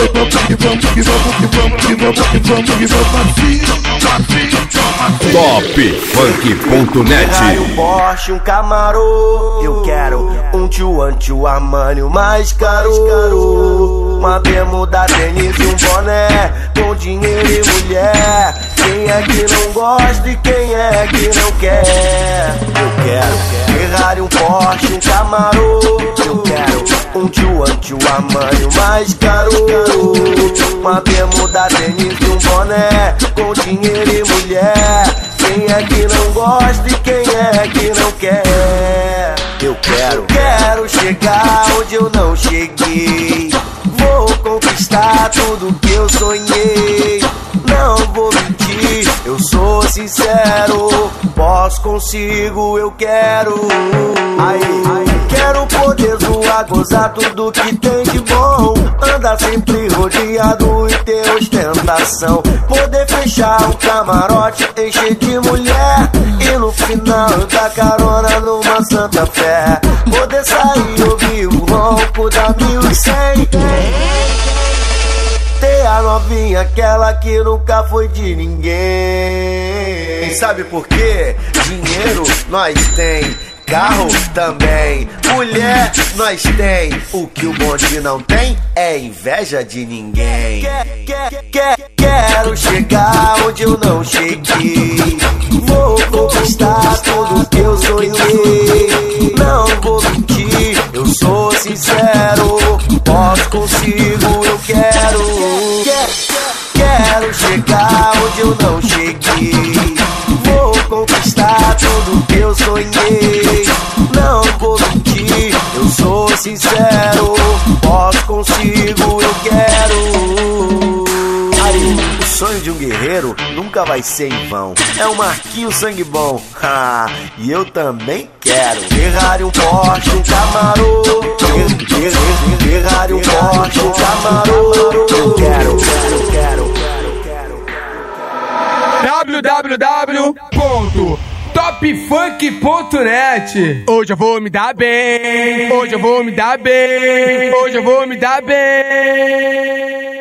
Topfunk.net. Um Porsche, um Camaro. Eu quero um tio Armani, o mais caro. Uma bermuda, tênis e um boné, com dinheiro e mulher. Quem é que não gosta e quem é que não quer? Eu quero Ferrari, um Porsche, um Camaro. Eu quero um tio Armani, o mais caro. Uma bermuda, tênis e um boné, com dinheiro e mulher. Quem é que não gosta e quem é que não quer? Eu quero chegar onde eu não cheguei. Vou conquistar tudo que eu sonhei. Não vou mentir, eu sou sincero. Posso, consigo, eu quero. Quero poder zoar, gozar tudo que tem de bom. Andar sempre rodeado e ter ostentação. Poder fechar um camarote, encher de mulher. E no final dar carona numa Santa Fé. Poder sair, ouvir o ronco da 1100. Ter a novinha, aquela que nunca foi de ninguém. Sabe por quê? Dinheiro nós tem, carro também, mulher nós tem. O que o bonde não tem é inveja de ninguém. Quero chegar onde eu não cheguei. Vou conquistar tudo que eu sonhei. Não vou mentir, eu sou sincero. Posso, consigo, eu quero. Quero chegar onde eu não cheguei. Vou conquistar tudo que eu sonhei. Não vou mentir, eu sou sincero. Posso, consigo, eu quero. O sonho de um guerreiro nunca vai ser em vão. É um Marquinhos sangue bom. E eu também quero Ferrari, um Porsche, um Camaro. Ferrari, um Porsche, um Camaro. Eu quero. www.topfunk.net. Hoje eu vou me dar bem. Hoje eu vou me dar bem. Hoje eu vou me dar bem.